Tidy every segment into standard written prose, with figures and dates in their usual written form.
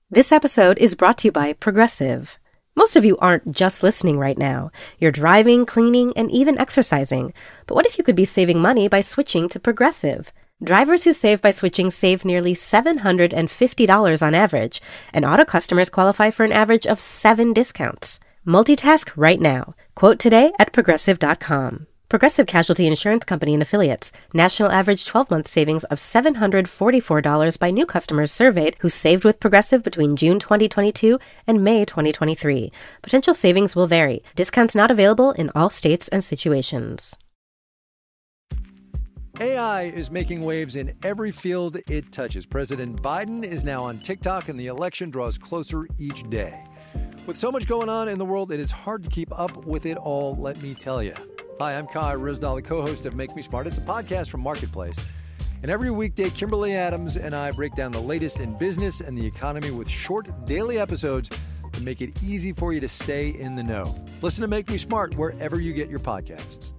This episode is brought to you by Progressive. Most of you aren't just listening right now. You're driving, cleaning, and even exercising. But what if you could be saving money by switching to Progressive? Drivers who save by switching save nearly $750 on average, and auto customers qualify for an average of 7 discounts. Multitask right now. Quote today at Progressive.com. Progressive Casualty Insurance Company and Affiliates. National average 12-month savings of $744 by new customers surveyed who saved with Progressive between June 2022 and May 2023. Potential savings will vary. Discounts not available in all states and situations. AI is making waves in every field it touches. President Biden is now on TikTok, and the election draws closer each day. With so much going on in the world, it is hard to keep up with it all, let me tell you. Hi, I'm Kai Ryssdal, the co-host of Make Me Smart. It's a podcast from Marketplace. And every weekday, Kimberly Adams and I break down the latest in business and the economy with short daily episodes to make it easy for you to stay in the know. Listen to Make Me Smart wherever you get your podcasts.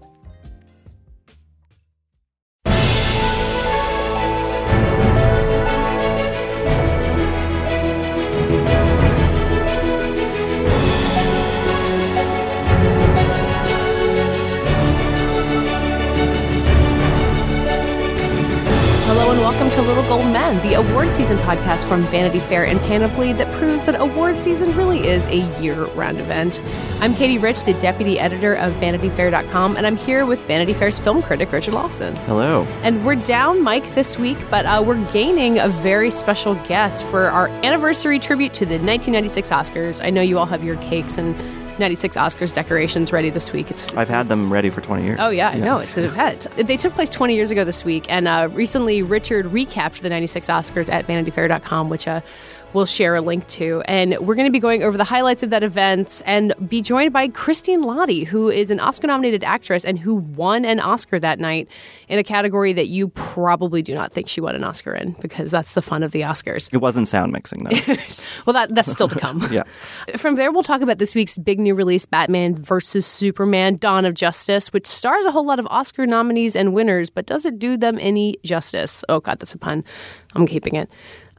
Hello and welcome to Little Gold Men, the award season podcast from Vanity Fair and Panoply that proves that award season really is a year-round event. I'm Katie Rich, the deputy editor of VanityFair.com, and I'm here with Vanity Fair's film critic, Richard Lawson. Hello. And we're down Mike this week, but we're gaining a very special guest for our anniversary tribute to the 1996 Oscars. I know you all have your cakes and 96 Oscars decorations ready this week. I've had them ready for 20 years. Oh, yeah, I know. It's an event. They took place 20 years ago this week, and recently Richard recapped the 96 Oscars at VanityFair.com, which we'll share a link to. And we're going to be going over the highlights of that event and be joined by Christine Lahti, who is an Oscar-nominated actress and who won an Oscar that night in a category that you probably do not think she won an Oscar in, because that's the fun of the Oscars. It wasn't sound mixing, though. Well, that's still to come. Yeah. From there, we'll talk about this week's big new release, Batman vs. Superman, Dawn of Justice, which stars a whole lot of Oscar nominees and winners, but does it do them any justice? Oh, God, that's a pun. I'm keeping it.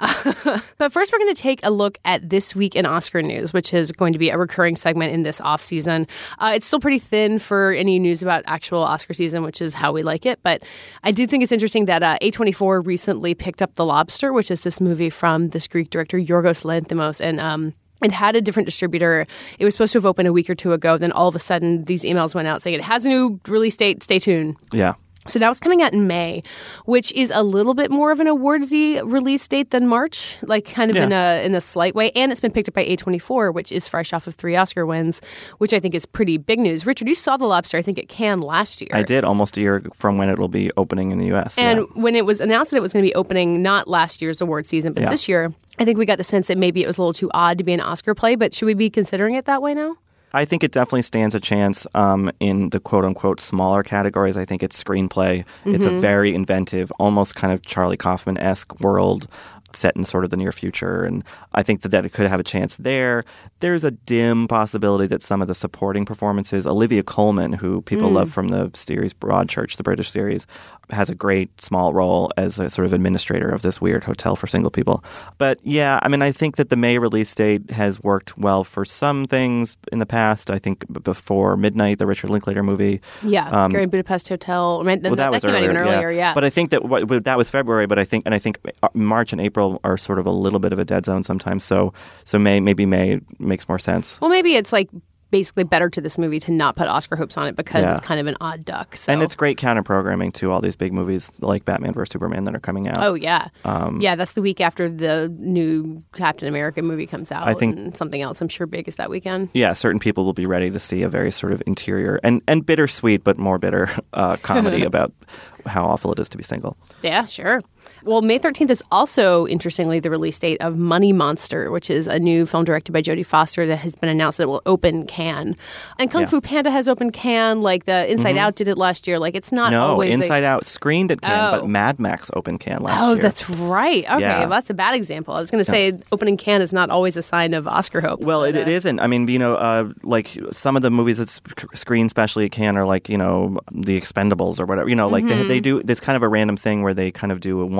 But first, we're going to take a look at This Week in Oscar News, which is going to be a recurring segment in this off-season. It's still pretty thin for any news about actual Oscar season, which is how we like it. But I do think it's interesting that A24 recently picked up The Lobster, which is this movie from this Greek director, Yorgos Lanthimos, and it had a different distributor. It was supposed to have opened a week or two ago. Then all of a sudden, these emails went out saying it has a new release date. Stay tuned. Yeah. So now it's coming out in May, which is a little bit more of an awardsy release date than March, like kind of in a slight way. And it's been picked up by A24, which is fresh off of 3 Oscar wins, which I think is pretty big news. Richard, you saw The Lobster, I think, at Cannes last year. I did, almost a year from when it will be opening in the U.S. And when it was announced that it was going to be opening not last year's award season, but this year, I think we got the sense that maybe it was a little too odd to be an Oscar play. But should we be considering it that way now? I think it definitely stands a chance in the quote-unquote smaller categories. I think it's screenplay. Mm-hmm. It's a very inventive, almost kind of Charlie Kaufman-esque world set in sort of the near future. And I think that it could have a chance there. There's a dim possibility that some of the supporting performances, Olivia Colman, who people love from the series Broadchurch, the British series, has a great small role as a sort of administrator of this weird hotel for single people. But yeah, I mean, I think that the May release date has worked well for some things in the past. I think Before Midnight, the Richard Linklater movie. Yeah, Grand Budapest Hotel. That was came out even earlier, yeah. But I think that that was February, but I think March and April are sort of a little bit of a dead zone sometimes. So maybe May makes more sense. Well, maybe it's like basically better to this movie to not put Oscar hopes on it because it's kind of an odd duck. So. And it's great counter-programming to all these big movies like Batman vs. Superman that are coming out. Oh, yeah. That's the week after the new Captain America movie comes out. I think, and something else I'm sure big is that weekend. Yeah, certain people will be ready to see a very sort of interior and bittersweet but more bitter comedy about how awful it is to be single. Yeah, sure. Well, May 13th is also, interestingly, the release date of Money Monster, which is a new film directed by Jodie Foster that has been announced that it will open Cannes. And Kung Fu Panda has opened Cannes, like the Inside Out did it last year. Like, it's not always... No, Inside Out screened at Cannes, but Mad Max opened Cannes last year. Oh, that's right. Okay, well, that's a bad example. I was going to say opening Cannes is not always a sign of Oscar hopes. Well, it isn't. I mean, like some of the movies that screen specially at Cannes are like, The Expendables or whatever. Like they do, it's kind of a random thing where they kind of do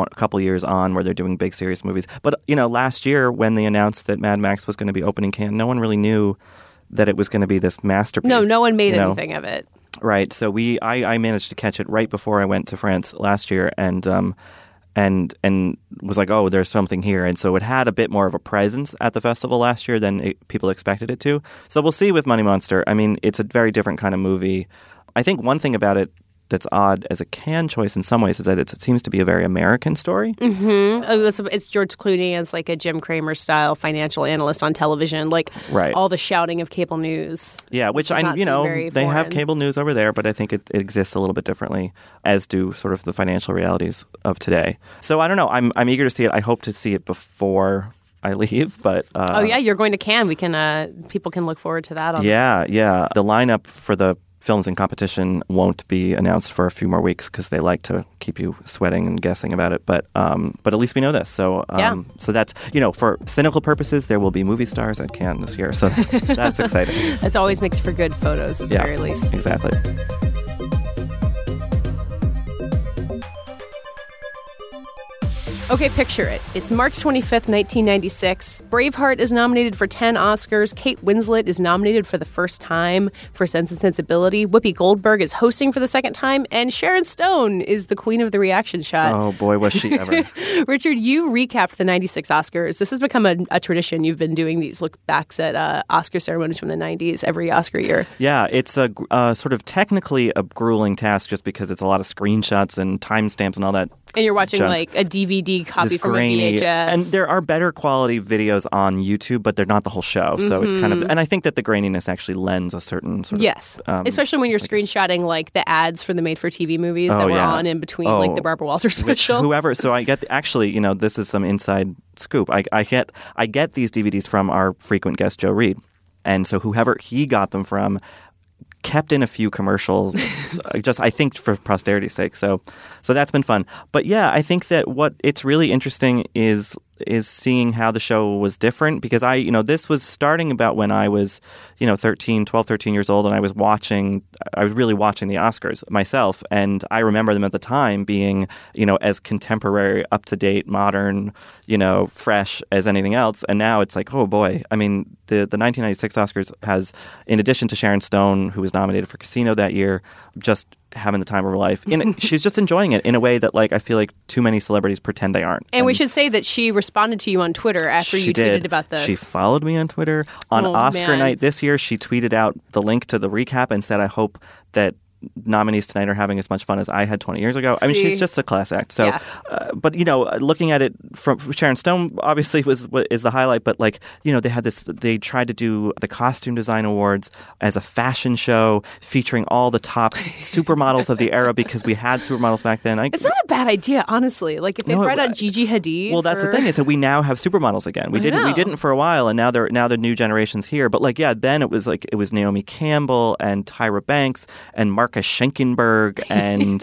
a couple years on where they're doing big serious movies. But, last year when they announced that Mad Max was going to be opening Cannes, no one really knew that it was going to be this masterpiece. No one made anything of it. Right. So I managed to catch it right before I went to France last year and was like, oh, there's something here. And so it had a bit more of a presence at the festival last year than people expected it to. So we'll see with Money Monster. I mean, it's a very different kind of movie. I think one thing about it that's odd as a Cannes choice in some ways is that it seems to be a very American story. Mm-hmm. It's George Clooney as like a Jim Cramer style financial analyst on television, like all the shouting of cable news. Yeah, which they have cable news over there, but I think it exists a little bit differently, as do sort of the financial realities of today. So I don't know. I'm eager to see it. I hope to see it before I leave, but you're going to Cannes. We can people can look forward to that. Yeah. The lineup for the films in competition won't be announced for a few more weeks because they like to keep you sweating and guessing about it. But at least we know this. So so that's, for cynical purposes, there will be movie stars at Cannes this year. So that's exciting. It always makes for good photos at the very least. Exactly. Okay, picture it. It's March 25th, 1996. Braveheart is nominated for 10 Oscars. Kate Winslet is nominated for the first time for Sense and Sensibility. Whoopi Goldberg is hosting for the second time. And Sharon Stone is the queen of the reaction shot. Oh, boy, was she ever. Richard, you recapped the 96 Oscars. This has become a tradition. You've been doing these look-backs at Oscar ceremonies from the 90s every Oscar year. Yeah, it's a sort of technically a grueling task just because it's a lot of screenshots and timestamps and all that. And you're watching junk. Like a DVD copy from grainy, a VHS. And there are better quality videos on YouTube, but they're not the whole show. So it kind of, and I think that the graininess actually lends a certain sort of... especially when you're screenshotting like the ads for the made-for-TV movies that were on in between like the Barbara Walters special. So I get, actually, this is some inside scoop. I get these DVDs from our frequent guest, Joe Reed. And so whoever he got them from kept in a few commercials, just I think for posterity's sake. So that's been fun. But yeah, I think that what it's really interesting is seeing how the show was different because this was starting about when I was 12, 13 years old, and I was really watching the Oscars myself, and I remember them at the time being as contemporary, up to date, modern, fresh as anything else. And now it's like, oh boy, I mean the 1996 Oscars has, in addition to Sharon Stone, who was nominated for Casino that year, just having the time of her life. She's just enjoying it in a way that, like, I feel like too many celebrities pretend they aren't. And we should say that she responded to you on Twitter after you tweeted about this. She followed me on Twitter. On Oscar night this year, she tweeted out the link to the recap and said, I hope that nominees tonight are having as much fun as I had 20 years ago. I mean, she's just a class act. So, but looking at it from Sharon Stone, obviously is the highlight. But they tried to do the costume design awards as a fashion show featuring all the top supermodels of the era because we had supermodels back then. It's not a bad idea, honestly. Like if they brought out Gigi Hadid. Well, that's the thing is that we now have supermodels again. We didn't for a while, and now the new generation's here. But then it was Naomi Campbell and Tyra Banks and Marcus Schenkenberg and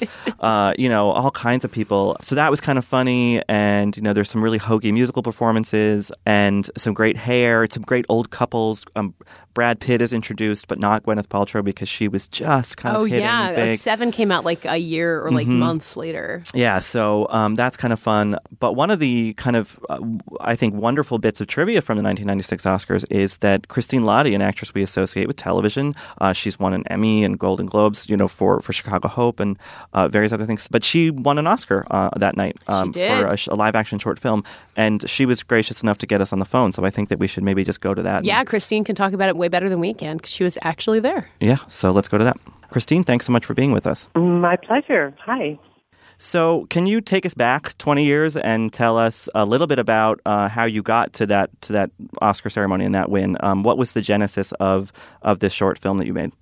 all kinds of people. So that was kind of funny, and there's some really hokey musical performances and some great hair, some great old couples. Brad Pitt is introduced, but not Gwyneth Paltrow because she was just kind of hitting big. Like Seven came out like a year or like months later. Yeah, so that's kind of fun. But one of the kind of, I think, wonderful bits of trivia from the 1996 Oscars is that Christine Lahti, an actress we associate with television, she's won an Emmy and Golden Globes, for Chicago Hope and various other things. But she won an Oscar that night for a live-action short film. And she was gracious enough to get us on the phone. So I think that we should maybe just go to that. Yeah, Christine can talk about it way better than we can because she was actually there. Yeah, so let's go to that. Christine, thanks so much for being with us. My pleasure. Hi. So can you take us back 20 years and tell us a little bit about how you got to that Oscar ceremony and that win? What was the genesis of this short film that you made?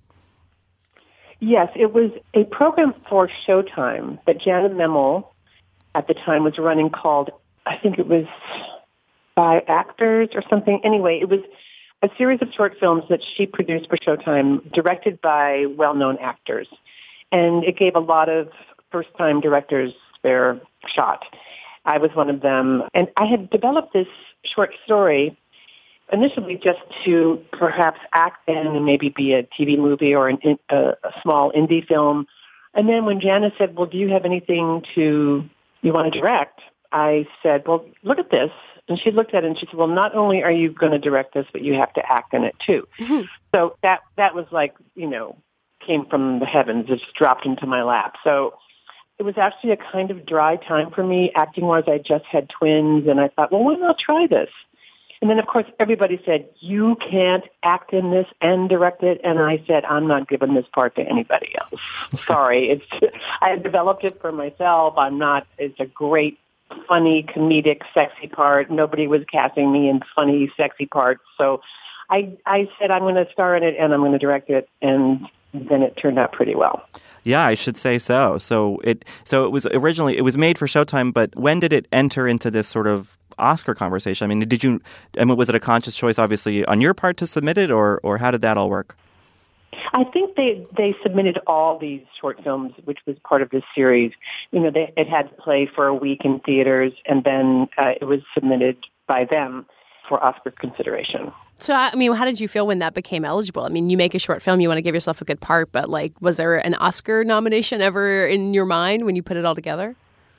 Yes, it was a program for Showtime that Jana Memel at the time was running called, I think it was By Actors or something. Anyway, it was a series of short films that she produced for Showtime, directed by well-known actors. And it gave a lot of first-time directors their shot. I was one of them. And I had developed this short story initially just to perhaps act in and maybe be a TV movie or a small indie film. And then when Jana said, well, do you have anything you want to direct? I said, well, look at this. And she looked at it and she said, well, not only are you going to direct this, but you have to act in it too. Mm-hmm. So that was like, came from the heavens. It just dropped into my lap. So it was actually a kind of dry time for me. Acting-wise, I just had twins, and I thought, well, why not try this? And then, of course, everybody said, you can't act in this and direct it. And I said, I'm not giving this part to anybody else. Sorry. I had developed it for myself. It's a great, funny, comedic, sexy part. Nobody was casting me in funny, sexy parts. So I said, I'm going to star in it and I'm going to direct it. And then it turned out pretty well. Yeah, I should say so. So it was originally, it was made for Showtime, but when did it enter into this sort of Oscar conversation? I mean, was it a conscious choice, obviously, on your part to submit it, or how did that all work? I think they submitted all these short films, which was part of this series. It had to play for a week in theaters, and then it was submitted by them for Oscar consideration. So, I mean, how did you feel when that became eligible? I mean, you make a short film, you want to give yourself a good part, but was there an Oscar nomination ever in your mind when you put it all together?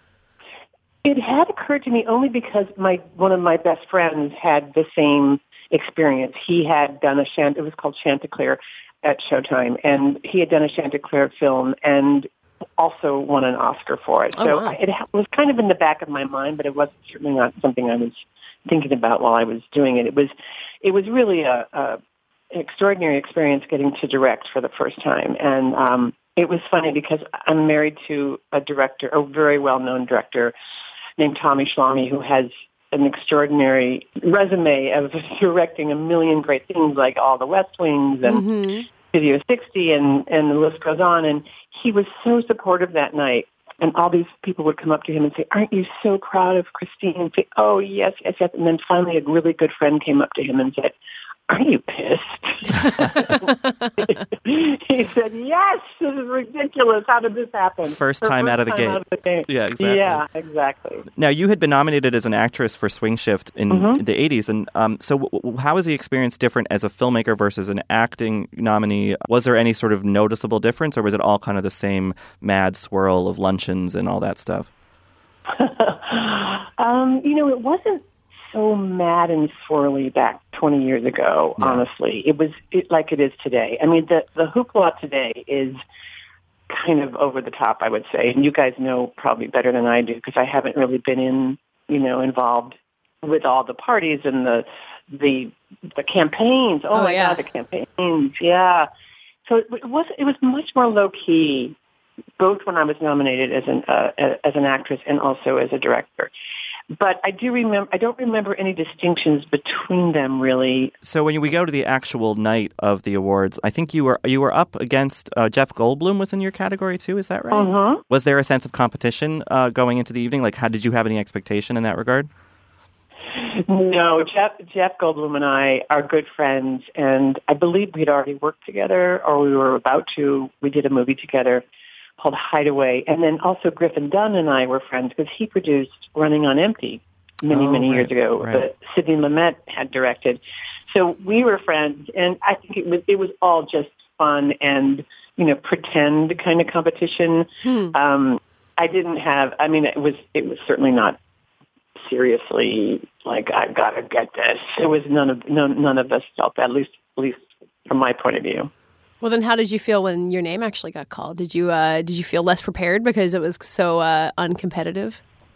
It had occurred to me only because one of my best friends had the same experience. He had done it was called Chanticleer at Showtime, and he had done a Chanticleer film and also won an Oscar for it. So wow. It was kind of in the back of my mind, but it was certainly not something I was thinking about while I was doing it. It was really an extraordinary experience getting to direct for the first time. And it was funny because I'm married to a very well-known director named Tommy Schlamme, who has an extraordinary resume of directing a million great things like All the West Wings and Studio 60 and the list goes on. And he was so supportive that night. And all these people would come up to him and say, aren't you so proud of Christine? And say, oh, yes, yes, yes. And then finally a really good friend came up to him and said, aren't you pissed? He said, yes, this is ridiculous. How did this happen? First time out of the gate. Yeah, exactly. Yeah, exactly. Now, you had been nominated as an actress for Swing Shift in the 80s. And so how was the experience different as a filmmaker versus an acting nominee? Was there any sort of noticeable difference, or was it all kind of the same mad swirl of luncheons and all that stuff? It wasn't so mad and swirly back 20 years ago, honestly. It was like it is today. I mean, the hoopla today is kind of over the top, I would say. And you guys know probably better than I do because I haven't really been involved with all the parties and the campaigns. Oh my God, the campaigns. Yeah. So it was much more low key, both when I was nominated as an actress and also as a director. But I don't remember any distinctions between them, really. So when we go to the actual night of the awards, I think you were up against Jeff Goldblum was in your category too. Is that right? Uh-huh. Was there a sense of competition going into the evening? Like, did you have any expectation in that regard? No, Jeff Goldblum and I are good friends, and I believe we'd already worked together, or we were about to. We did a movie together called Hideaway. And then also Griffin Dunn and I were friends because he produced Running on Empty many years ago that Sidney Lumet had directed. So we were friends, and I think it was all just fun and, pretend kind of competition. I didn't have, it was certainly not seriously like, I've got to get this. It was none of us felt that, at least from my point of view. Well, then how did you feel when your name actually got called? Did you feel less prepared because it was so uncompetitive?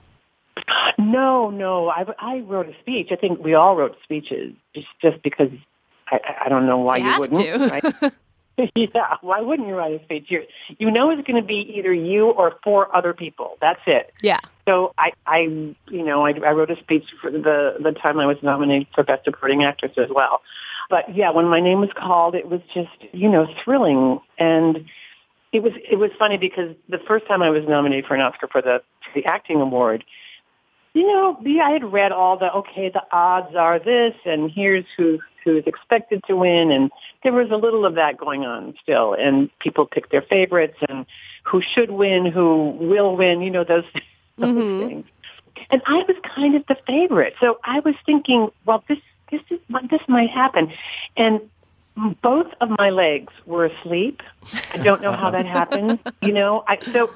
No. I wrote a speech. I think we all wrote speeches just because I don't know why you wouldn't. Right? Yeah, why wouldn't you write a speech? You know it's going to be either you or 4 other people. That's it. Yeah. So I wrote a speech for the time I was nominated for Best Supporting Actress as well. But yeah, when my name was called, it was just, thrilling. And it was funny because the first time I was nominated for an Oscar for the acting award, I had read all the odds are this, and here's who's expected to win. And there was a little of that going on still. And people picked their favorites and who should win, who will win, those things. And I was kind of the favorite. So I was thinking, well, this might happen. And both of my legs were asleep. I don't know how that happened. So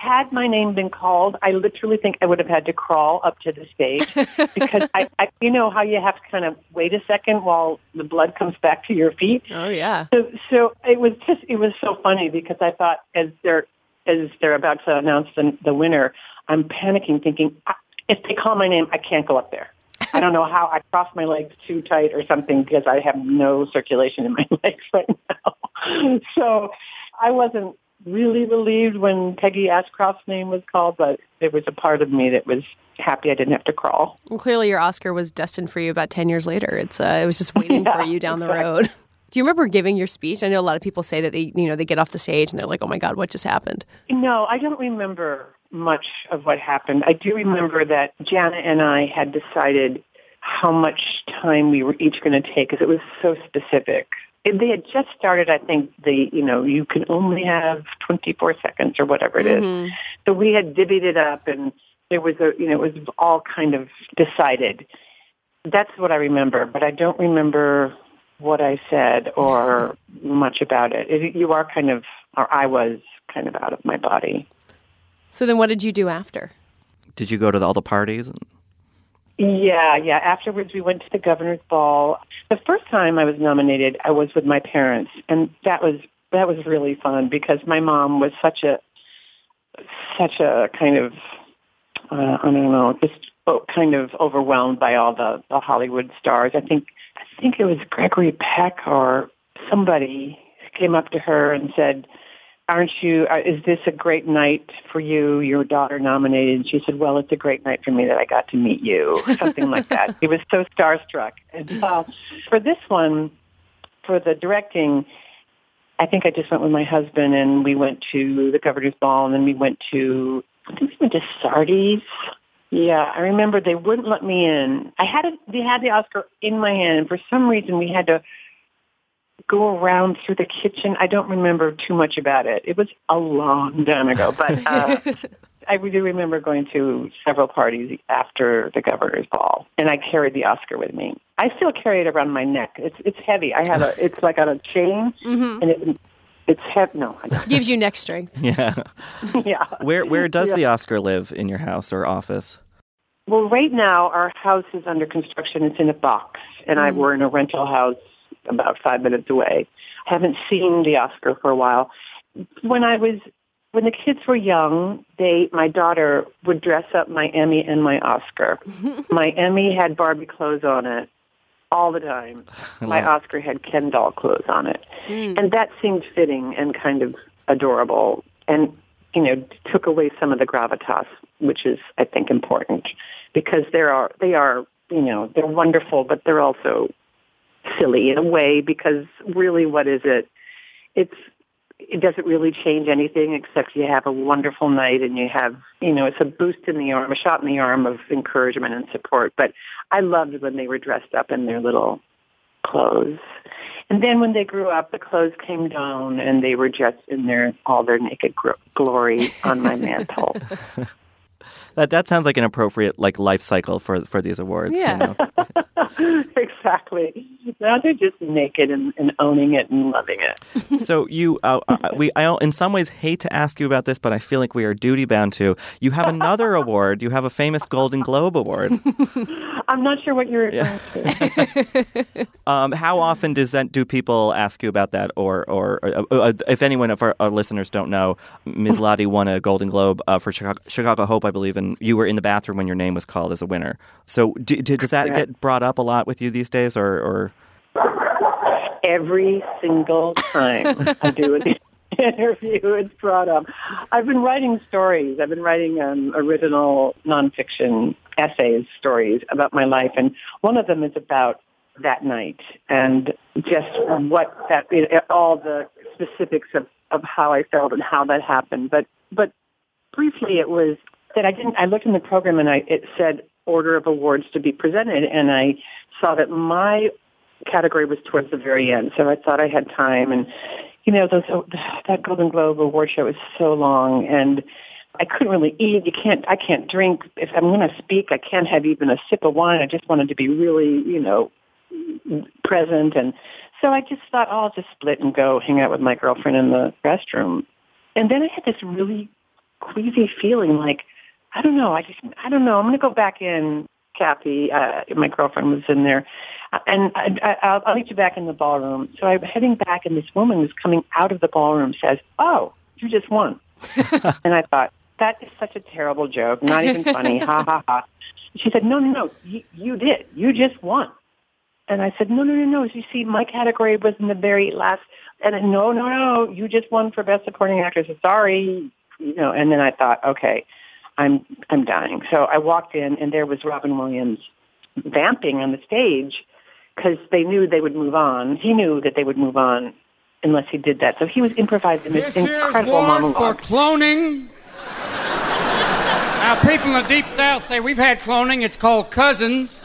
had my name been called, I literally think I would have had to crawl up to the stage because I you know how you have to kind of wait a second while the blood comes back to your feet. Oh yeah. So it was so funny because I thought as they're about to announce the winner, I'm panicking, thinking if they call my name, I can't go up there. I don't know how. I crossed my legs too tight or something because I have no circulation in my legs right now. So I wasn't really relieved when Peggy Ashcroft's name was called, but there was a part of me that was happy I didn't have to crawl. Well, clearly your Oscar was destined for you about 10 years later. It was just waiting for you down the road. Do you remember giving your speech? I know a lot of people say that they get off the stage and they're like, oh my God, what just happened? No, I don't remember much of what happened. I do remember that Jana and I had decided how much time we were each going to take because it was so specific. They had just started, I think, you can only have 24 seconds or whatever it is. So we had divvied it up and there was it was all kind of decided. That's what I remember, but I don't remember what I said or much about it. I was kind of out of my body. So then what did you do after? Did you go to all the parties? Yeah. Afterwards, we went to the governor's ball. The first time I was nominated, I was with my parents, and that was really fun because my mom was such a kind of I don't know, just kind of overwhelmed by all the Hollywood stars. I think it was Gregory Peck or somebody came up to her and said, is this a great night for you, your daughter nominated? And she said, well, it's a great night for me that I got to meet you, something like that. He was so starstruck. And for this one, for the directing, I think I just went with my husband and we went to the governor's ball and then we went to Sardi's. Yeah, I remember they wouldn't let me in. They had the Oscar in my hand and for some reason we had to go around through the kitchen. I don't remember too much about it. It was a long time ago, but I do remember going to several parties after the governor's ball, and I carried the Oscar with me. I still carry it around my neck. It's heavy. It's like on a chain, and it's heavy. No, I don't. Gives you neck strength. Yeah. Yeah. Where does the Oscar live in your house or office? Well, right now our house is under construction. It's in a box, and we're in a rental house about 5 minutes away. I haven't seen the Oscar for a while. When the kids were young, my daughter would dress up my Emmy and my Oscar. My Emmy had Barbie clothes on it all the time. My Oscar had Ken doll clothes on it. And that seemed fitting and kind of adorable and, took away some of the gravitas, which is, I think, important because they are, they're wonderful, but they're also silly in a way because really what is it? It doesn't really change anything except you have a wonderful night and you have, it's a boost in the arm, a shot in the arm of encouragement and support. But I loved when they were dressed up in their little clothes. And then when they grew up, the clothes came down and they were just in all their naked glory on my mantle. That sounds like an appropriate life cycle for these awards. Yeah. Exactly. Now they're just naked and owning it and loving it. So I in some ways hate to ask you about this, but I feel like we are duty bound to. You have another award. You have a famous Golden Globe Award. I'm not sure what you're referring to. How often do people ask you about that? Or if anyone of our listeners don't know, Ms. Lottie won a Golden Globe for Chicago Hope, I believe, and you were in the bathroom when your name was called as a winner. So does that get brought up a lot with you these days, or? Every single time I do an interview, it's brought up. I've been writing stories. I've been writing original nonfiction essays, stories about my life, and one of them is about that night and just all the specifics of how I felt and how that happened. But briefly, it was that I looked in the program and it said order of awards to be presented, and I saw that my category was towards the very end, so I thought I had time. And that Golden Globe award show is so long, and I couldn't really eat. I can't drink. If I'm going to speak, I can't have even a sip of wine. I just wanted to be really, present. And so I just thought, I'll just split and go hang out with my girlfriend in the restroom. And then I had this really queasy feeling like, I don't know. I'm going to go back in, Kathy. My girlfriend was in there. And I'll meet you back in the ballroom. So I'm heading back, and this woman was coming out of the ballroom, says, "Oh, you just won." And I thought, that is such a terrible joke. Not even funny. Ha, ha, ha. She said, no, you did. You just won. And I said, no. You see, my category was in the very last. And no, you just won for Best Supporting Actress. Sorry. And then I thought, okay, I'm dying. So I walked in, and there was Robin Williams vamping on the stage because they knew they would move on. He knew that they would move on unless he did that. So he was improvising this incredible monologue. For cloning. Now, people in the Deep South say we've had cloning. It's called cousins.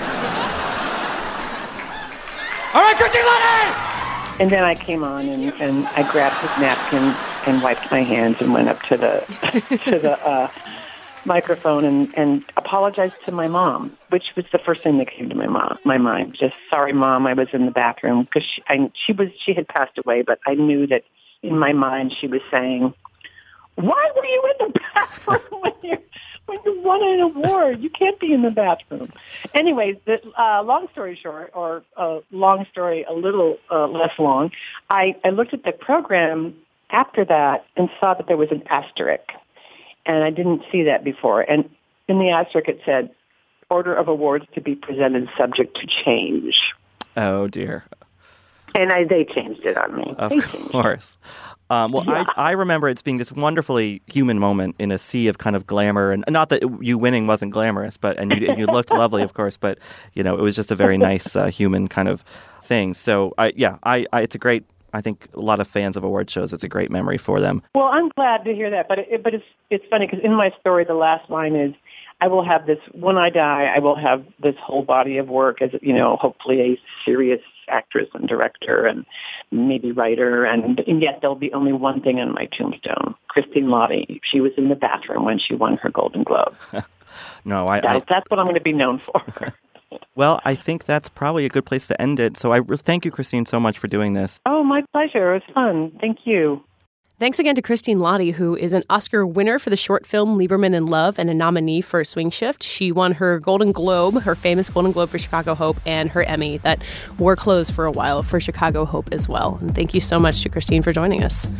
All right, Christine Lundy! And then I came on, and I grabbed his napkin and wiped my hands and went up to the microphone and apologized to my mom, which was the first thing that came to my mind. Just, sorry, Mom, I was in the bathroom, because she had passed away, but I knew that in my mind she was saying, "Why were you in the bathroom when you won an award? You can't be in the bathroom." Anyways, long story short, or long story a little less long, I looked at the program after that and saw that there was an asterisk. And I didn't see that before. And in the asterisk it said, "Order of awards to be presented subject to change." Oh, dear. And they changed it on me. Of course. I remember it being this wonderfully human moment in a sea of kind of glamour, and not that you winning wasn't glamorous, and you looked lovely, of course, but it was just a very nice human kind of thing. So it's a great. I think a lot of fans of award shows, it's a great memory for them. Well, I'm glad to hear that, but it's funny because in my story, the last line is, "I will have this when I die. I will have this whole body of work as hopefully a serious actress and director and maybe writer, and yet there'll be only one thing on my tombstone: Christine Lottie. She was in the bathroom when she won her Golden Globe." No, that's what I'm going to be known for. Well, I think that's probably a good place to end it. So I thank you, Christine, so much for doing this. Oh, my pleasure. It was fun. Thank you. Thanks again to Christine Lottie, who is an Oscar winner for the short film Lieberman in Love and a nominee for Swing Shift. She won her Golden Globe, her famous Golden Globe for Chicago Hope, and her Emmy that wore clothes for a while for Chicago Hope as well. And thank you so much to Christine for joining us.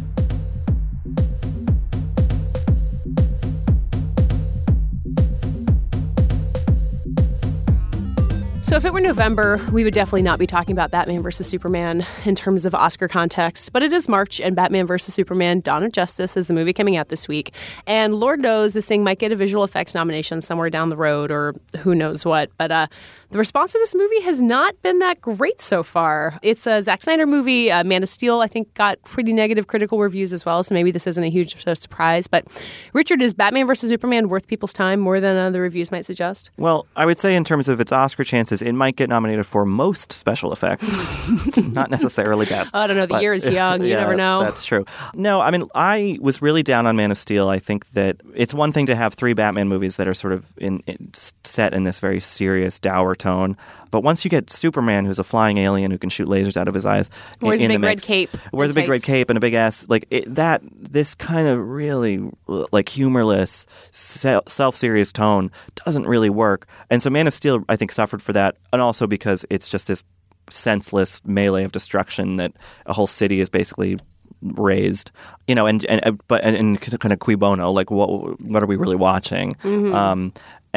So if it were November, we would definitely not be talking about Batman vs. Superman in terms of Oscar context. But it is March, and Batman vs. Superman: Dawn of Justice is the movie coming out this week. And Lord knows this thing might get a visual effects nomination somewhere down the road, or who knows what. But the response to this movie has not been that great so far. It's a Zack Snyder movie. Man of Steel, I think, got pretty negative critical reviews as well, so maybe this isn't a huge surprise. But Richard, is Batman vs. Superman worth people's time more than the reviews might suggest? Well, I would say in terms of its Oscar chances, it might get nominated for most special effects, not necessarily best. I don't know. The year is young. You never know. That's true. No, I mean, I was really down on Man of Steel. I think that it's one thing to have three Batman movies that are sort of set in this very serious, dour tone. But once you get Superman, who's a flying alien who can shoot lasers out of his eyes, wears a big red cape, wears a big red cape and a big ass, this kind of really humorless, self-serious tone doesn't really work. And so Man of Steel, I think, suffered for that, and also because it's just this senseless melee of destruction that a whole city is basically raised, and kind of cui bono, like what are we really watching? Mm-hmm.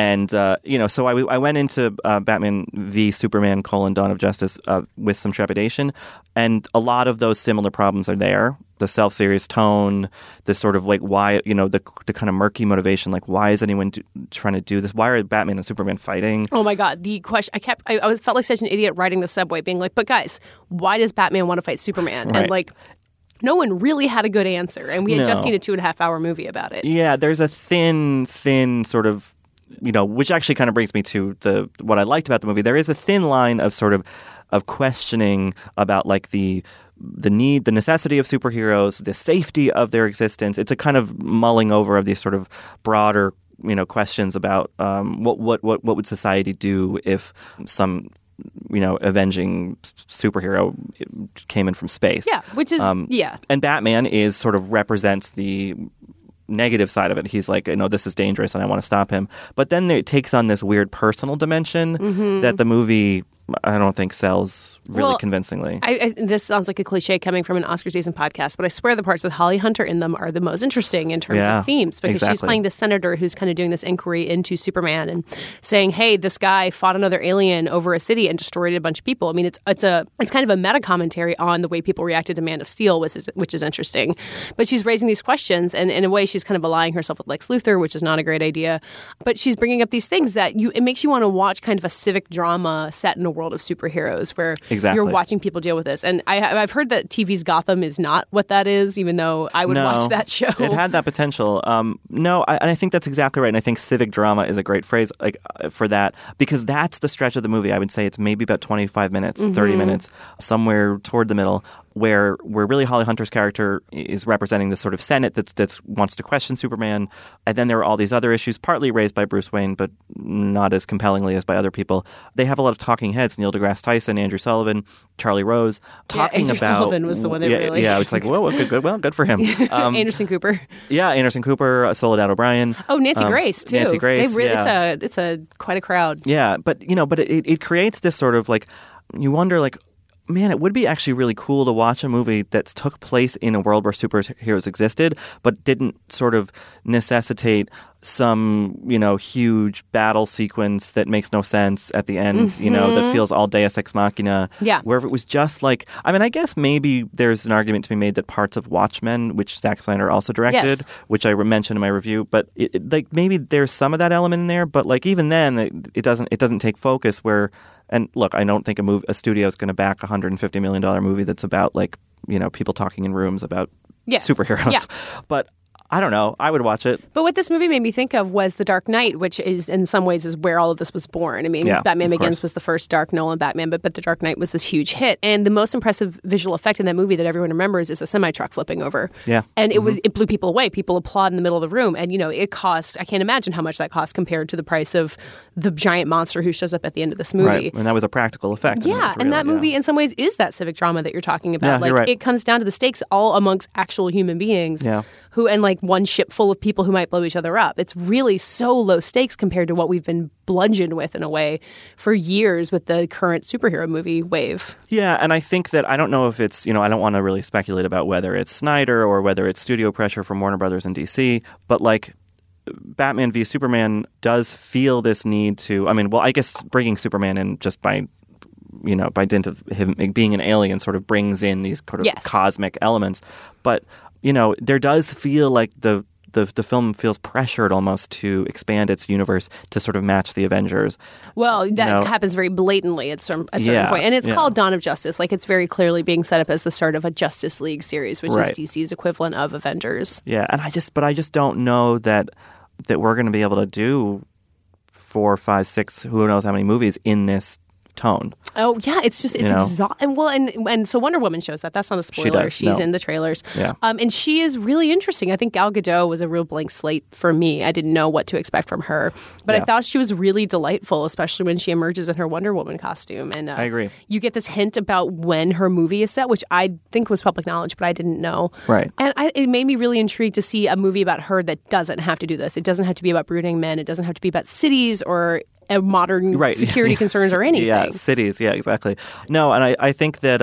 So I went into Batman v Superman: Dawn of Justice with some trepidation, and a lot of those similar problems are there. The self-serious tone, the sort of why, the kind of murky motivation, why is anyone trying to do this? Why are Batman and Superman fighting? Oh my God, the question I felt like such an idiot riding the subway, being like, but guys, why does Batman want to fight Superman? Right. And no one really had a good answer, and we had just seen a 2.5-hour movie about it. Yeah, there's a thin sort of, which actually kind of brings me to what I liked about the movie. There is a thin line of sort of questioning about the necessity of superheroes, the safety of their existence. It's a kind of mulling over of these sort of broader, questions about what would society do if some avenging superhero came in from space. Yeah, which is And Batman is sort of represents the negative side of it. He's like, this is dangerous and I want to stop him. But then it takes on this weird personal dimension that the movie, I don't think, sells really convincingly. This sounds like a cliche coming from an Oscar season podcast, but I swear the parts with Holly Hunter in them are the most interesting in terms of themes, because she's playing the senator who's kind of doing this inquiry into Superman and saying, hey, this guy fought another alien over a city and destroyed a bunch of people. I mean, it's kind of a meta commentary on the way people reacted to Man of Steel, which is interesting. But she's raising these questions, and in a way she's kind of allying herself with Lex Luthor, which is not a great idea. But she's bringing up these things that it makes you want to watch kind of a civic drama set in a world of superheroes where you're watching people deal with this. And I've heard that TV's Gotham is not what that is, even though I would watch that show. It had that potential. I think that's exactly right. And I think civic drama is a great phrase for that, because that's the stretch of the movie. I would say it's maybe about 25 minutes, 30 minutes, somewhere toward the middle, where really Holly Hunter's character is representing this sort of Senate that wants to question Superman. And then there are all these other issues, partly raised by Bruce Wayne, but not as compellingly as by other people. They have a lot of talking heads: Neil deGrasse Tyson, Andrew Sullivan, Charlie Rose, talking Andrew about... Sullivan was the one that really... Yeah, it's like, whoa, good for him. Anderson Cooper. Yeah, Anderson Cooper, Soledad O'Brien. Oh, Nancy Grace, too. Nancy Grace, It's quite a crowd. Yeah, but it creates this sort of like, you wonder like, man, it would be actually really cool to watch a movie that took place in a world where superheroes existed, but didn't sort of necessitate some, huge battle sequence that makes no sense at the end, that feels all Deus Ex Machina. Yeah. Where if it was just like, I guess maybe there's an argument to be made that parts of Watchmen, which Zack Snyder also directed, which I mentioned in my review, but maybe there's some of that element in there, but like even then it doesn't take focus where. And look, I don't think a studio is going to back a $150 million movie that's about people talking in rooms about superheroes. Yeah. But I don't know. I would watch it. But what this movie made me think of was The Dark Knight, which is in some ways is where all of this was born. I mean, Batman Begins was the first dark Nolan Batman, but The Dark Knight was this huge hit. And the most impressive visual effect in that movie that everyone remembers is a semi-truck flipping over. Yeah. And it blew people away. People applaud in the middle of the room. And, it cost, I can't imagine how much that cost compared to the price of the giant monster who shows up at the end of this movie. Right. And that was a practical effect. Yeah. And that movie in some ways is that civic drama that you're talking about. Yeah, you're right. It comes down to the stakes all amongst actual human beings. Yeah. Who and like one ship full of people who might blow each other up. It's really so low stakes compared to what we've been bludgeoned with in a way for years with the current superhero movie wave. Yeah, and I think that I don't know if it's, I don't want to really speculate about whether it's Snyder or whether it's studio pressure from Warner Brothers and DC, but like Batman v Superman does feel this need to, I guess bringing Superman in just by dint of him being an alien sort of brings in these sort of cosmic elements. But there does feel like the film feels pressured almost to expand its universe to sort of match the Avengers. Well, that happens very blatantly at a certain point. And it's called Dawn of Justice. Like, it's very clearly being set up as the start of a Justice League series, which is DC's equivalent of Avengers. Yeah, and I just don't know that we're going to be able to do 4, 5, 6, who knows how many movies in this tone. Oh yeah, it's exhausting. Well, and so Wonder Woman shows that. That's not a spoiler. She's in the trailers. Yeah. And she is really interesting. I think Gal Gadot was a real blank slate for me. I didn't know what to expect from her, but I thought she was really delightful, especially when she emerges in her Wonder Woman costume. And I agree. You get this hint about when her movie is set, which I think was public knowledge, but I didn't know. Right. And it made me really intrigued to see a movie about her that doesn't have to do this. It doesn't have to be about brooding men. It doesn't have to be about cities or modern security concerns or anything. Yeah, cities. Yeah, exactly. No, and I think that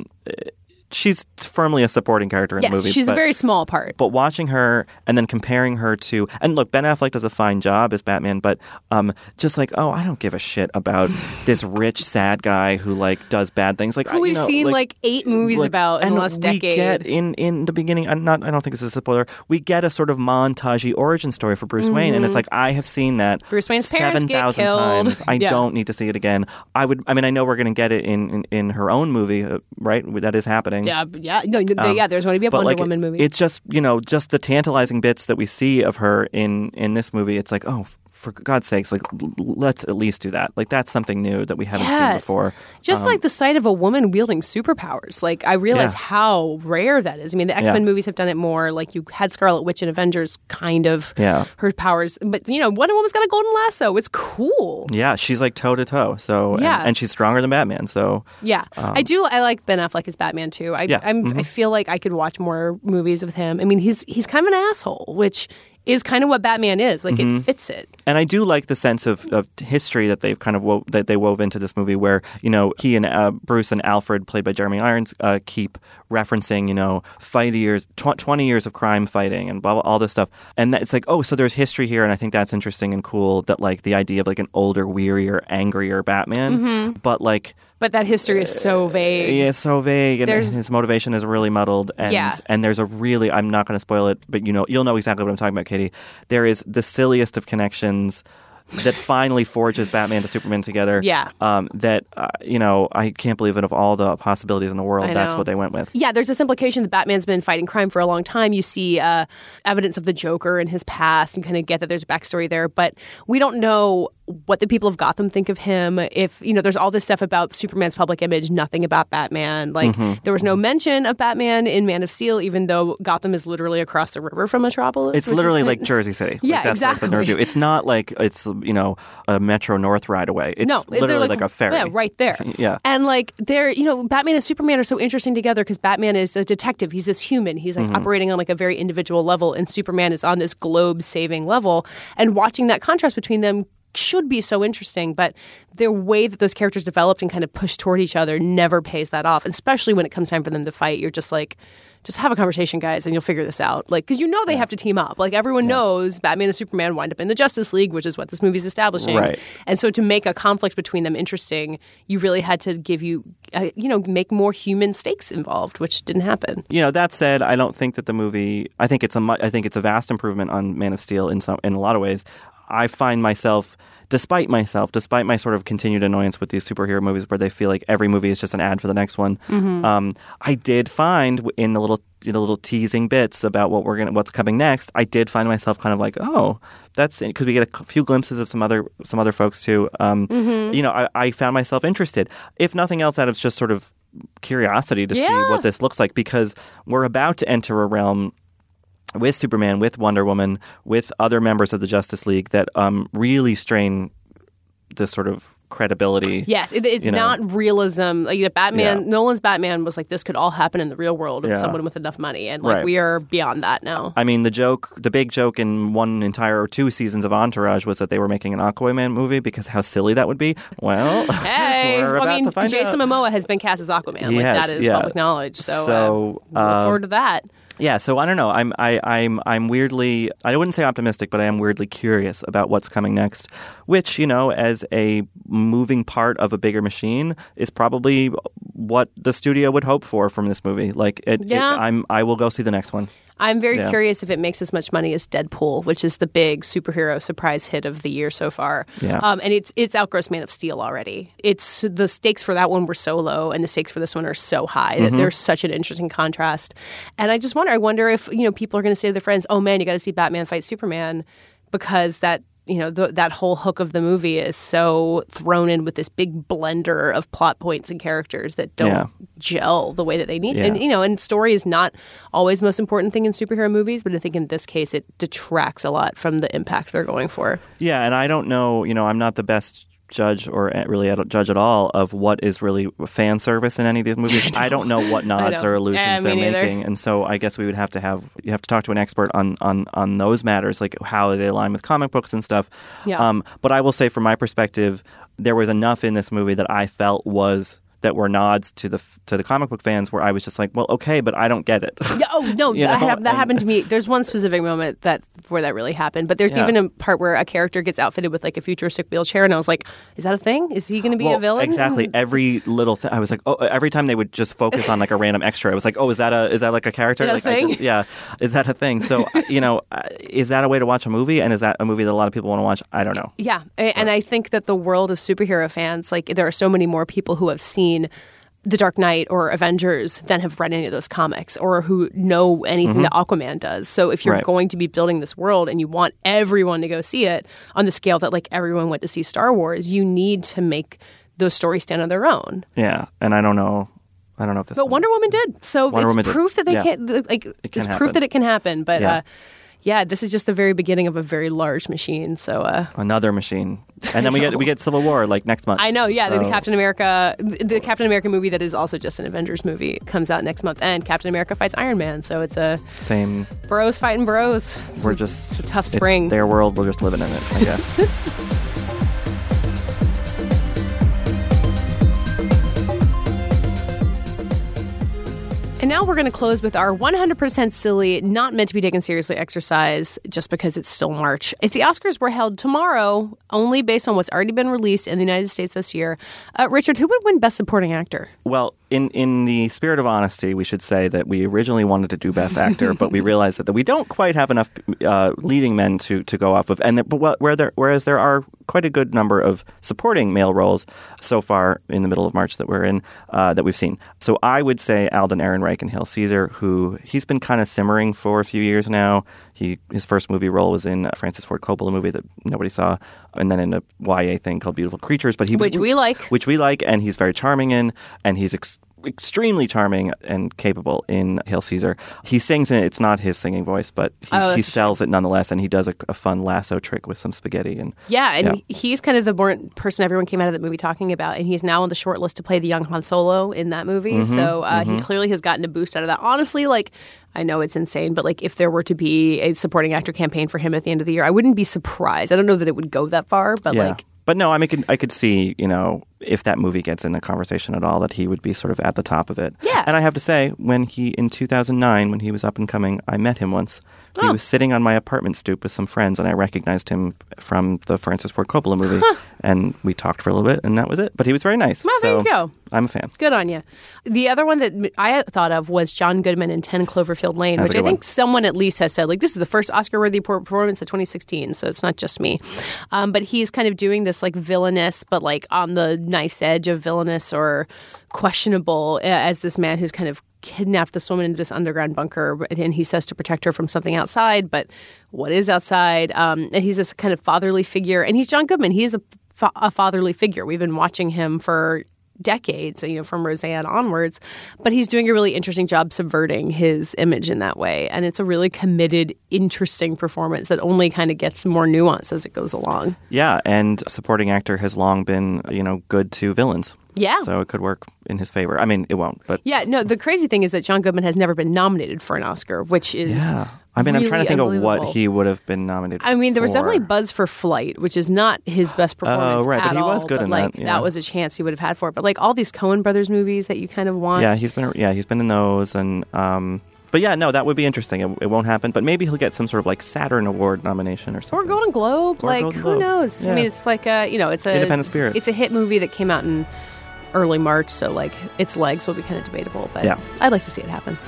she's firmly a supporting character in the movie. Yes, she's a very small part. But watching her and then comparing her to... And look, Ben Affleck does a fine job as Batman, but just like, I don't give a shit about this rich, sad guy who, like, does bad things. Like, who we've seen, 8 movies about in the last decade. And we get, in the beginning, I don't think this is a spoiler, we get a sort of montage-y origin story for Bruce Wayne, and it's like, I have seen that Bruce Wayne's parents 7,000 get killed. times. I don't need to see it again. I know we're going to get it in her own movie, right? That is happening. Yeah. There's going to be a Wonder Woman movie. It's just, just the tantalizing bits that we see of her in this movie. It's like, for God's sakes, like let's at least do that. Like that's something new that we haven't seen before. Just like the sight of a woman wielding superpowers. Like I realize how rare that is. I mean, the X-Men movies have done it more. Like you had Scarlet Witch in Avengers, kind of her powers. But Wonder Woman's got a golden lasso. It's cool. Yeah, she's like toe to toe. So and she's stronger than Batman. So I like Ben Affleck as Batman too. I feel like I could watch more movies with him. I mean, he's kind of an asshole, which is kind of what Batman is. Like it fits it. And I do like the sense of history that they've kind of wove into this movie, where he and Bruce and Alfred, played by Jeremy Irons, keep referencing 20 years of crime fighting and blah, blah, all this stuff. And it's like, oh, so there's history here, and I think that's interesting and cool. That like the idea of like an older, wearier, angrier Batman, But that history is so vague. Yeah, so vague, and his motivation is really muddled. And there's a really, I'm not going to spoil it, but you'll know exactly what I'm talking about, Katie. There is the silliest of connections that finally forges Batman to Superman together. Yeah. I can't believe it. Of all the possibilities in the world, that's what they went with. Yeah, there's this implication that Batman's been fighting crime for a long time. You see evidence of the Joker in his past and kind of get that there's a backstory there. But we don't know what the people of Gotham think of him. If, there's all this stuff about Superman's public image, nothing about Batman. Like, there was no mention of Batman in Man of Steel, even though Gotham is literally across the river from Metropolis. It's literally like Jersey City. Yeah, that's exactly. What it's not like it's, a Metro North ride away. It's literally like a ferry. Yeah, right there. Yeah. And like, Batman and Superman are so interesting together because Batman is a detective. He's this human. He's like operating on like a very individual level, and Superman is on this globe-saving level. And watching that contrast between them should be so interesting, but the way that those characters developed and kind of pushed toward each other never pays that off. And especially when it comes time for them to fight, you're just like, just have a conversation, guys, and you'll figure this out. Like, because they have to team up. Like, everyone knows Batman and Superman wind up in the Justice League, which is what this movie's establishing. Right. And so to make a conflict between them interesting, you really had to make more human stakes involved, which didn't happen. That said, I don't think that the movie. I think it's a vast improvement on Man of Steel in a lot of ways. I find myself, despite my sort of continued annoyance with these superhero movies where they feel like every movie is just an ad for the next one, I did find in the little teasing bits about what's coming next, I did find myself kind of like, oh, that's because we get a few glimpses of some other folks too. I found myself interested, if nothing else, out of just sort of curiosity to see what this looks like, because we're about to enter a realm with Superman, with Wonder Woman, with other members of the Justice League that really strain this sort of credibility. Yes, it's not realism. Like Batman, Nolan's Batman was like, this could all happen in the real world of someone with enough money, and we are beyond that now. I mean, the big joke in one entire or two seasons of Entourage was that they were making an Aquaman movie because how silly that would be. Well, hey, Jason Momoa has been cast as Aquaman. That is public knowledge. So look forward to that. Yeah, so I don't know. I'm weirdly, I wouldn't say optimistic, but I am weirdly curious about what's coming next, which, as a moving part of a bigger machine is probably what the studio would hope for from this movie. Like I will go see the next one. I'm very curious if it makes as much money as Deadpool, which is the big superhero surprise hit of the year so far. Yeah. And it's outgrossed Man of Steel already. It's the stakes for that one were so low, and the stakes for this one are so high that there's such an interesting contrast. And I just wonder if people are going to say to their friends, "Oh man, you got to see Batman fight Superman," because that. That whole hook of the movie is so thrown in with this big blender of plot points and characters that don't gel the way that they need. And, and story is not always the most important thing in superhero movies, but I think in this case, it detracts a lot from the impact they're going for. Yeah, and I don't know, I'm not the best judge or really judge at all of what is really fan service in any of these movies. I don't know what nods or allusions they're making, and so I guess we would have to talk to an expert on those matters, like how they align with comic books and stuff. Yeah. But I will say, from my perspective, there was enough in this movie that I felt that were nods to the comic book fans, where I was just like, well, okay, but I don't get it. Yeah, oh no, that happened to me. There's one specific moment where that really happened, but there's even a part where a character gets outfitted with like a futuristic wheelchair, and I was like, is that a thing? Is he going to be a villain? Exactly. Every little thing, I was like, oh, every time they would just focus on like a random extra, I was like, oh, is that like a character? Is that a thing? Is that a thing? So is that a way to watch a movie, and is that a movie that a lot of people want to watch? I don't know. Yeah, and I think that the world of superhero fans, like there are so many more people who have seen The Dark Knight or Avengers then have read any of those comics or who know anything that Aquaman does. So if you're going to be building this world and you want everyone to go see it on the scale that like everyone went to see Star Wars, you need to make those stories stand on their own. Yeah, and I don't know if this. But Wonder Woman did. So it's proof that they can't. Like it's proof that it can happen. But yeah, this is just the very beginning of a very large machine. So another machine, and then we get Civil War like next month. I know. Yeah, so. the Captain America movie that is also just an Avengers movie comes out next month, and Captain America fights Iron Man. So it's a same bros fighting bros. It's a tough spring. It's their world. We're just living in it, I guess. And now we're going to close with our 100% silly, not meant to be taken seriously exercise just because it's still March. If the Oscars were held tomorrow, only based on what's already been released in the United States this year, Richard, who would win Best Supporting Actor? Well, in the spirit of honesty, we should say that we originally wanted to do Best Actor, but we realized that we don't quite have enough leading men to go off of. And whereas there are quite a good number of supporting male roles so far in the middle of March that we're in, that we've seen. So I would say Alden Ehrenreich in Hail Caesar, who he's been kind of simmering for a few years now. His first movie role was in a Francis Ford Coppola movie that nobody saw, and then in a YA thing called Beautiful Creatures. But which we like, and he's very charming in, and he's extremely charming and capable in Hail Caesar. He sings in it. It's not his singing voice, but he sells it nonetheless, and he does a fun lasso trick with some spaghetti. He's kind of the person everyone came out of that movie talking about, and he's now on the short list to play the young Han Solo in that movie. He clearly has gotten a boost out of that. Honestly, I know it's insane, but if there were to be a supporting actor campaign for him at the end of the year, I wouldn't be surprised. I don't know that it would go that far, but But no, I mean, I could see, if that movie gets in the conversation at all, that he would be sort of at the top of it. Yeah. And I have to say, in 2009, when he was up and coming, I met him once. He was sitting on my apartment stoop with some friends, and I recognized him from the Francis Ford Coppola movie. And we talked for a little bit, and that was it. But he was very nice. Well, there you go. I'm a fan. Good on you. The other one that I thought of was John Goodman in 10 Cloverfield Lane, which I think someone at least has said, this is the first Oscar-worthy performance of 2016, so it's not just me. But he's kind of doing this villainous, but on the knife's edge of villainous or questionable as this man who's kind of kidnapped this woman into this underground bunker, and he says to protect her from something outside, but what is outside? And he's this kind of fatherly figure, and he's John Goodman. He is a fatherly figure. We've been watching him for decades, from Roseanne onwards, but he's doing a really interesting job subverting his image in that way, and it's a really committed, interesting performance that only kind of gets more nuance as it goes along. Yeah, and supporting actor has long been, good to villains. Yeah. So it could work in his favor. I mean, it won't, but... Yeah, no, the crazy thing is that John Goodman has never been nominated for an Oscar, which is... Yeah. I mean, really I'm trying to think of what he would have been nominated for. I mean, there was definitely buzz for Flight, which is not his best performance right, at but he was all, good in that. Yeah. That was a chance he would have had for it. But all these Coen Brothers movies that you kind of want... Yeah, he's been in those, and... But yeah, no, that would be interesting. It won't happen, but maybe he'll get some sort of Saturn Award nomination or something. Or Golden Globe. Who knows? Yeah. I mean, it's it's a... Independent Spirit. It's a hit movie that came out in early March, so its legs will be kind of debatable, but yeah. I'd like to see it happen.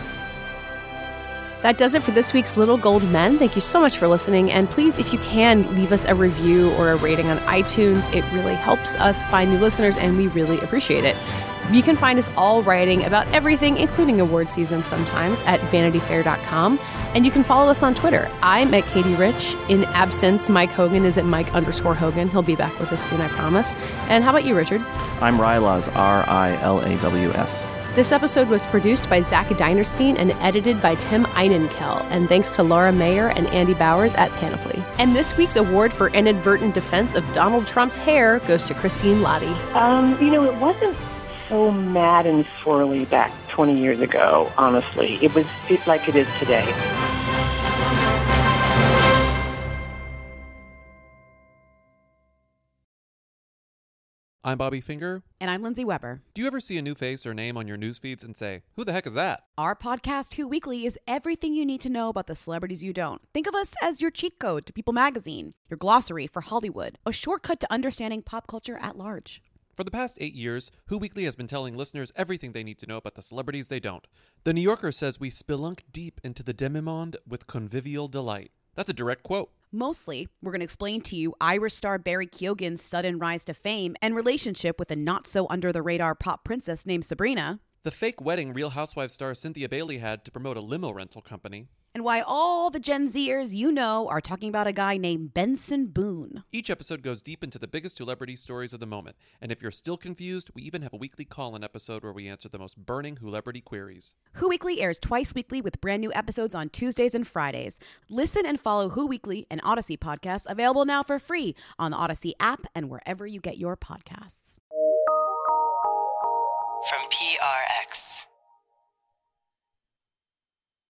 That does it for this week's Little Gold Men. Thank you so much for listening, and please, if you can, leave us a review or a rating on iTunes. It really helps us find new listeners, and we really appreciate it. You can find us all writing about everything, including award season sometimes, at vanityfair.com. And you can follow us on Twitter. I'm at Katie Rich. In absence, Mike Hogan is at Mike_Hogan. He'll be back with us soon, I promise. And how about you, Richard? I'm Rylaws, R-I-L-A-W-S. This episode was produced by Zach Dinerstein and edited by Tim Einenkel. And thanks to Laura Mayer and Andy Bowers at Panoply. And this week's award for inadvertent defense of Donald Trump's hair goes to Christine Lottie. It wasn't so mad and swirly back 20 years ago, honestly. It's like it is today. I'm Bobby Finger. And I'm Lindsay Weber. Do you ever see a new face or name on your news feeds and say, who the heck is that? Our podcast, Who Weekly, is everything you need to know about the celebrities you don't. Think of us as your cheat code to People magazine, your glossary for Hollywood, a shortcut to understanding pop culture at large. For the past 8 years, Who Weekly has been telling listeners everything they need to know about the celebrities they don't. The New Yorker says we spelunk deep into the demi-monde with convivial delight. That's a direct quote. Mostly, we're going to explain to you Irish star Barry Keoghan's sudden rise to fame and relationship with a not-so-under-the-radar pop princess named Sabrina. The fake wedding Real Housewives star Cynthia Bailey had to promote a limo rental company. And why all the Gen Zers you know are talking about a guy named Benson Boone. Each episode goes deep into the biggest celebrity stories of the moment. And if you're still confused, we even have a weekly call-in episode where we answer the most burning Wholebrity queries. Who Weekly airs twice weekly with brand new episodes on Tuesdays and Fridays. Listen and follow Who Weekly, an Odyssey podcast, available now for free on the Odyssey app and wherever you get your podcasts. From PRX.